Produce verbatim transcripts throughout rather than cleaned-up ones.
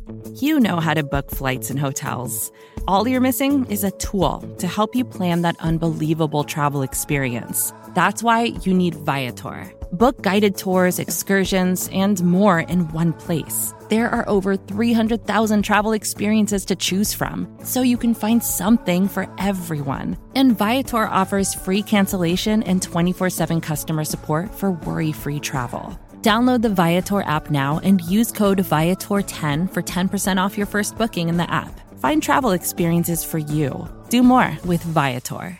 You know how to book flights and hotels. All you're missing is a tool to help you plan that unbelievable travel experience. That's why you need Viator. Book guided tours, excursions, and more in one place. There are over three hundred thousand travel experiences to choose from, so you can find something for everyone. And Viator offers free cancellation and twenty-four seven customer support for worry-free travel. Download the Viator app now and use code Viator ten for ten percent off your first booking in the app. Find travel experiences for you. Do more with Viator.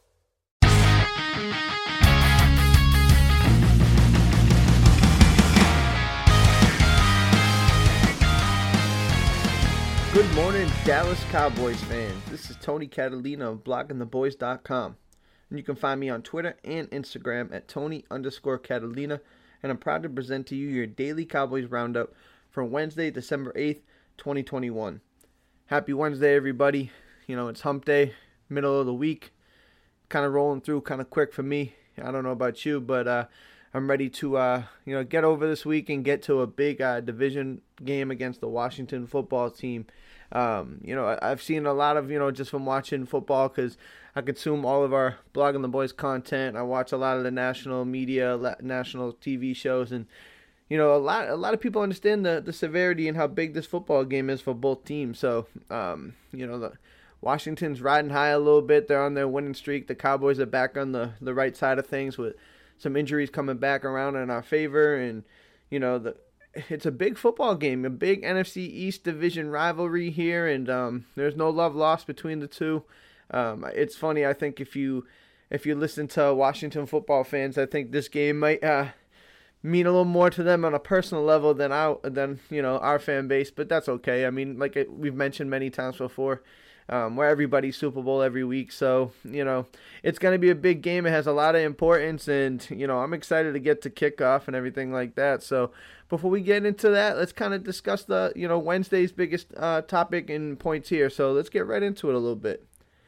Good morning, Dallas Cowboys fans. This is Tony Catalina of blogging the boys dot com. And you can find me on Twitter and Instagram at Tony underscore Catalina. And I'm proud to present to you your daily Cowboys roundup for Wednesday, December eighth, twenty twenty-one. Happy Wednesday, everybody. You know, it's hump day, middle of the week. Kind of rolling through kind of quick for me. I don't know about you, but uh, I'm ready to, uh, you know, get over this week and get to a big uh, division game against the Washington football team. Um, you know, I've seen a lot of, you know, just from watching football, because I consume all of our Blogging the Boys content. I watch a lot of the national media, national T V shows, and, you know, a lot a lot of people understand the, the severity and how big this football game is for both teams. So, um, you know, the Washington's riding high a little bit. They're on their winning streak. The Cowboys are back on the, the right side of things with some injuries coming back around in our favor, and, you know, the it's a big football game, a big N F C East division rivalry here, and um, there's no love lost between the two. Um, it's funny, I think if you if you listen to Washington football fans, I think this game might uh, mean a little more to them on a personal level than our, than you know our fan base, but that's okay. I mean, like we've mentioned many times before, um, we're everybody's Super Bowl every week, so you know it's going to be a big game. It has a lot of importance, and you know I'm excited to get to kickoff and everything like that. So before we get into that, let's kind of discuss the you know Wednesday's biggest uh, topic and points here. So let's get right into it a little bit.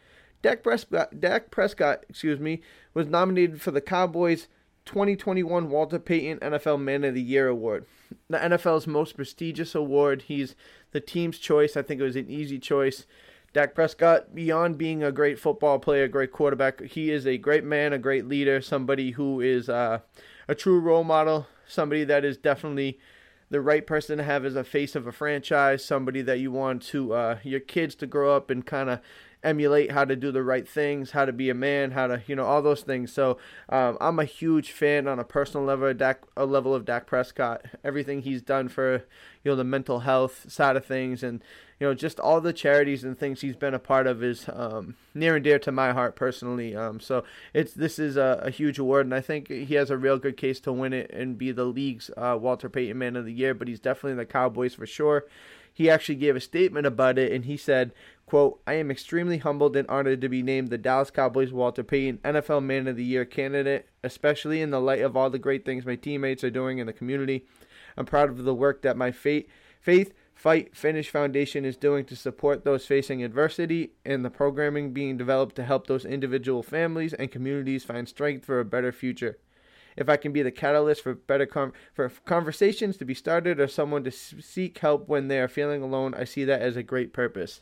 Dak Prescott, Dak Prescott, excuse me, was nominated for the Cowboys' twenty twenty-one Walter Payton N F L Man of the Year award, the N F L's most prestigious award. He's the team's choice. I think it was an easy choice. Dak Prescott, beyond being a great football player, a great quarterback, he is a great man, a great leader, somebody who is uh, a true role model, somebody that is definitely the right person to have as a face of a franchise, somebody that you want to uh, your kids to grow up and kind of emulate how to do the right things, how to be a man, how to, you know, all those things. So um, I'm a huge fan on a personal level of Dak, a level of Dak Prescott, everything he's done for, you know, the mental health side of things, and, you know, just all the charities and things he's been a part of is um, near and dear to my heart personally. Um, so it's this is a, a huge award, and I think he has a real good case to win it and be the league's uh, Walter Payton Man of the Year, but he's definitely the Cowboys for sure. He actually gave a statement about it, and he said, quote, "I am extremely humbled and honored to be named the Dallas Cowboys Walter Payton N F L Man of the Year candidate, especially in the light of all the great things my teammates are doing in the community. I'm proud of the work that my faith, faith Fight Finish Foundation is doing to support those facing adversity, and the programming being developed to help those individual families and communities find strength for a better future. If I can be the catalyst for better com- for conversations to be started, or someone to seek help when they are feeling alone, I see that as a great purpose."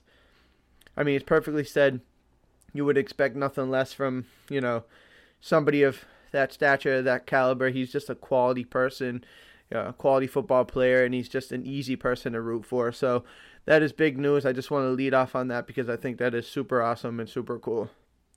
I mean, it's perfectly said. You would expect nothing less from, you know, somebody of that stature, that caliber. He's just a quality person, a quality football player, and he's just an easy person to root for. So that is big news. I just want to lead off on that because I think that is super awesome and super cool.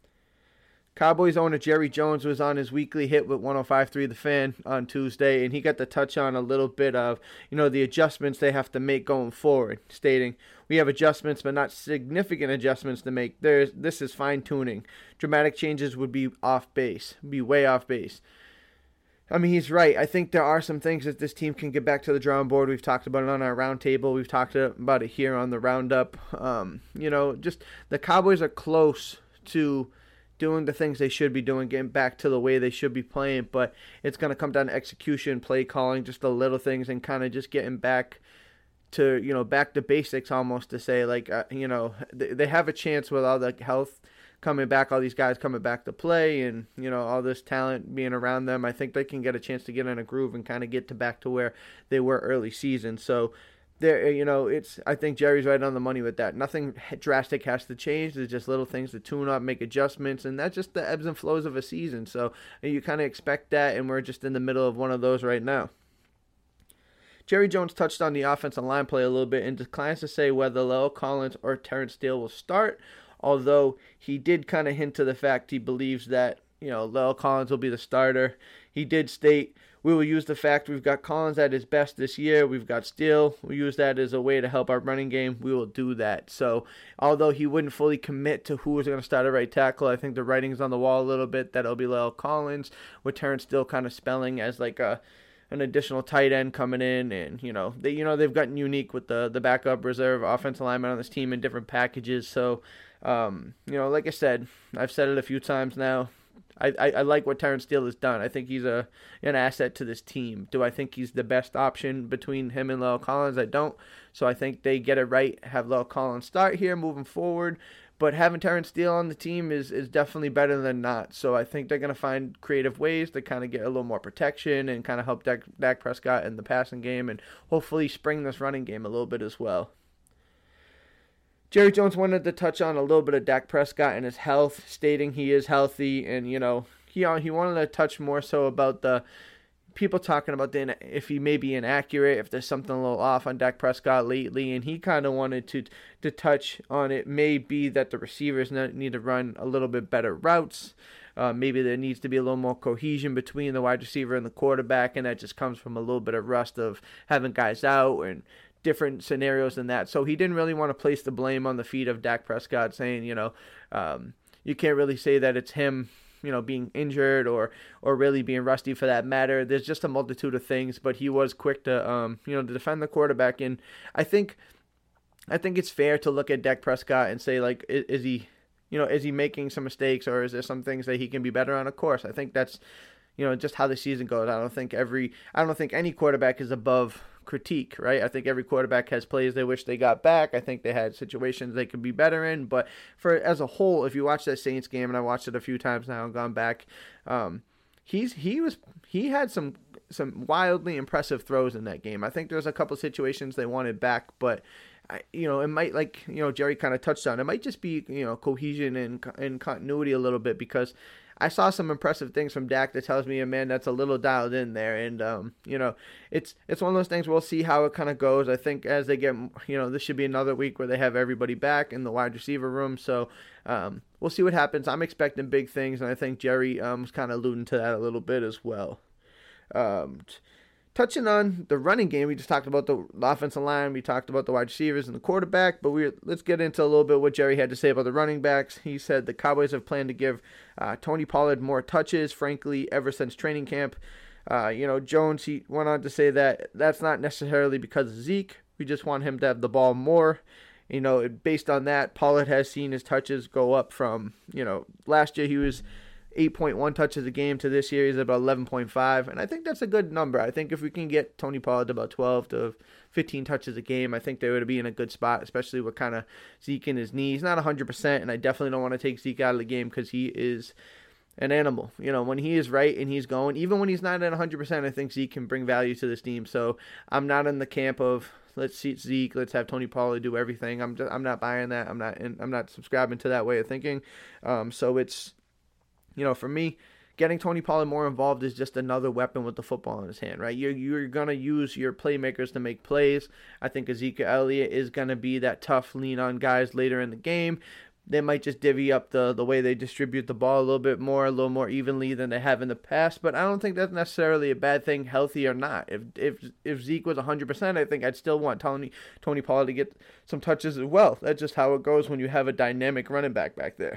Cowboys owner Jerry Jones was on his weekly hit with one oh five point three The Fan on Tuesday, and he got to touch on a little bit of, you know, the adjustments they have to make going forward, stating, "We have adjustments, but not significant adjustments to make. There's this is fine-tuning. Dramatic changes would be off base, be way off base." I mean, he's right. I think there are some things that this team can get back to the drawing board. We've talked about it on our roundtable. We've talked about it here on the roundup. Um, you know, just the Cowboys are close to doing the things they should be doing, getting back to the way they should be playing, but it's going to come down to execution, play calling, just the little things, and kind of just getting back to, you know, back to basics almost, to say, like, uh, you know, they, they have a chance with all the health coming back, all these guys coming back to play, and, you know, all this talent being around them. I think they can get a chance to get in a groove and kind of get to back to where they were early season. So there, you know, it's. I think Jerry's right on the money with that. Nothing drastic has to change. There's just little things to tune up, make adjustments, and that's just the ebbs and flows of a season. So you kind of expect that, and we're just in the middle of one of those right now. Jerry Jones touched on the offensive line play a little bit and declines to say whether La'el Collins or Terrence Steele will start, although he did kind of hint to the fact he believes that, you know, La'el Collins will be the starter. He did state, we will use the fact we've got Collins at his best this year. We've got Steele. We use that as a way to help our running game. We will do that. So although he wouldn't fully commit to who was going to start at right tackle, I think the writing's on the wall a little bit that it'll be La'el Collins, with Terrence Steele kind of spelling as like a an additional tight end coming in. And, you know, they you know they've gotten unique with the, the backup reserve offensive lineman on this team in different packages. So, um, you know, like I said, I've said it a few times now. I, I, I like what Terrence Steele has done. I think he's a an asset to this team. Do I think he's the best option between him and La'el Collins? I don't. So I think they get it right, have La'el Collins start here moving forward. But having Terrence Steele on the team is, is definitely better than not. So I think they're going to find creative ways to kind of get a little more protection and kind of help Dak, Dak Prescott in the passing game and hopefully spring this running game a little bit as well. Jerry Jones wanted to touch on a little bit of Dak Prescott and his health, stating he is healthy, and, you know, he he wanted to touch more so about the people talking about the, if he may be inaccurate, if there's something a little off on Dak Prescott lately, and he kind of wanted to to touch on it. May be that the receivers need to run a little bit better routes. Uh, maybe there needs to be a little more cohesion between the wide receiver and the quarterback, and that just comes from a little bit of rust of having guys out and different scenarios than that. So he didn't really want to place the blame on the feet of Dak Prescott, saying, you know, um, you can't really say that it's him, you know, being injured or or really being rusty for that matter. There's just a multitude of things, but he was quick to, um, you know, to defend the quarterback. And I think, I think it's fair to look at Dak Prescott and say, like, is, is he, you know, is he making some mistakes, or is there some things that he can be better on? Of course, I think that's, you know, just how the season goes. I don't think every, I don't think any quarterback is above critique, right? I think every quarterback has plays they wish they got back. I think they had situations they could be better in, but for as a whole, if you watch that Saints game, and I watched it a few times now and gone back, um, he's he was he had some some wildly impressive throws in that game. I think there's a couple situations they wanted back, but I, you know, it might, like, you know, Jerry kind of touched on, it might just be, you know, cohesion and and continuity a little bit, because I saw some impressive things from Dak that tells me a man that's a little dialed in there. And, um, you know, it's it's one of those things. We'll see how it kind of goes. I think as they get, you know, this should be another week where they have everybody back in the wide receiver room. So um, we'll see what happens. I'm expecting big things, and I think Jerry um, was kind of alluding to that a little bit as well. Um, touching on the running game, we just talked about the offensive line, we talked about the wide receivers and the quarterback, but we let's get into a little bit what Jerry had to say about the running backs. He said the Cowboys have planned to give uh, Tony Pollard more touches, frankly, ever since training camp. Uh, you know, Jones, he went on to say that that's not necessarily because of Zeke. We just want him to have the ball more. You know, based on that, Pollard has seen his touches go up from, you know, last year he was eight point one touches a game to this year he's about eleven point five, and I think that's a good number. I think if we can get Tony Pollard to about twelve to fifteen touches a game, I think they would be in a good spot, especially with kind of Zeke in his knee. He's not one hundred percent, and I definitely don't want to take Zeke out of the game because he is an animal. You know, when he is right and he's going, even when he's not at one hundred percent, I think Zeke can bring value to this team. So I'm not in the camp of let's see Zeke, let's have Tony Pollard do everything. I'm just, I'm not buying that. I'm not in, I'm not subscribing to that way of thinking. Um, so it's, you know, for me, getting Tony Pollard more involved is just another weapon with the football in his hand, right? You're, you're going to use your playmakers to make plays. I think Ezekiel Elliott is going to be that tough lean on guys later in the game. They might just divvy up the, the way they distribute the ball a little bit more, a little more evenly than they have in the past, but I don't think that's necessarily a bad thing, healthy or not. If if if Zeke was one hundred percent, I think I'd still want Tony, Tony Pollard to get some touches as well. That's just how it goes when you have a dynamic running back back there.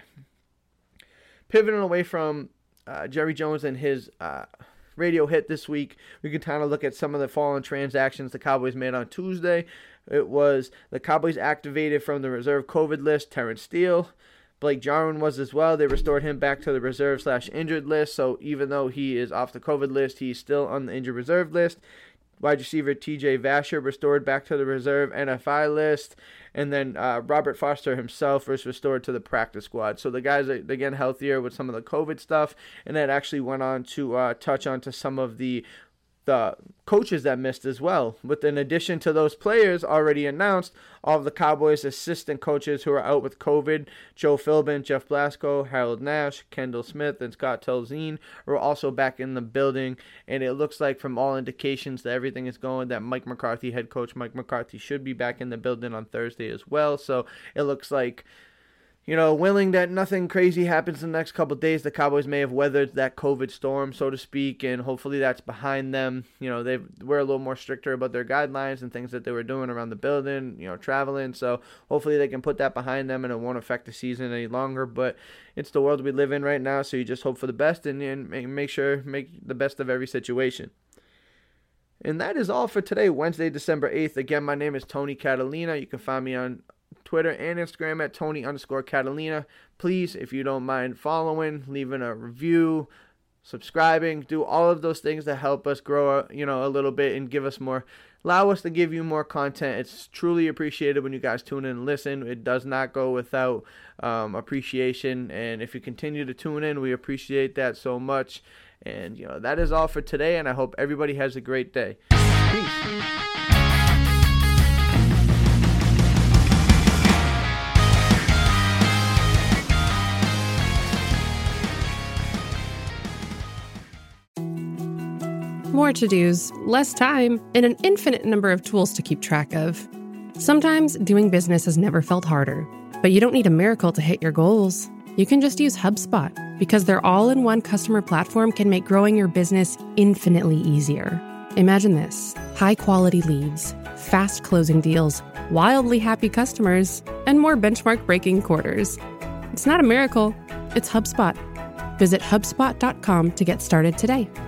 Pivoting away from uh, Jerry Jones and his uh, radio hit this week, we can kind of look at some of the fallen transactions the Cowboys made on Tuesday. It was the Cowboys activated from the reserve COVID list Terrence Steele. Blake Jarwin was as well. They restored him back to the reserve slash injured list. So even though he is off the COVID list, he's still on the injured reserve list. Wide receiver T J Vasher restored back to the reserve N F I list. And then uh, Robert Foster himself was restored to the practice squad. So the guys are, again, healthier with some of the COVID stuff. And that actually went on to uh, touch on to some of the the coaches that missed as well. With in addition to those players already announced, all of the Cowboys assistant coaches who are out with COVID, Joe Philbin, Jeff Blasco, Harold Nash, Kendall Smith, and Scott Tolzien are also back in the building. And it looks like from all indications that everything is going, that Mike McCarthy, head coach Mike McCarthy, should be back in the building on Thursday as well. So it looks like, you know, willing that nothing crazy happens in the next couple of days, the Cowboys may have weathered that COVID storm, so to speak, and hopefully that's behind them. You know, they were a little more stricter about their guidelines and things that they were doing around the building, you know, traveling. So hopefully they can put that behind them and it won't affect the season any longer. But it's the world we live in right now, so you just hope for the best and, and make sure, make the best of every situation. And that is all for today, Wednesday, December eighth. Again, my name is Tony Catalina. You can find me on Twitter and Instagram at Tony underscore Catalina. Please, if you don't mind following, leaving a review, subscribing, do all of those things that help us grow, you know, a little bit and give us more, allow us to give you more content. It's truly appreciated when you guys tune in and listen. It does not go without um, appreciation. And if you continue to tune in, we appreciate that so much. And, you know, that is all for today. And I hope everybody has a great day. Peace. More to-dos, less time, and an infinite number of tools to keep track of. Sometimes doing business has never felt harder, but you don't need a miracle to hit your goals. You can just use HubSpot, because their all-in-one customer platform can make growing your business infinitely easier. Imagine this: high-quality leads, fast closing deals, wildly happy customers, and more benchmark-breaking quarters. It's not a miracle, it's HubSpot. Visit HubSpot dot com to get started today.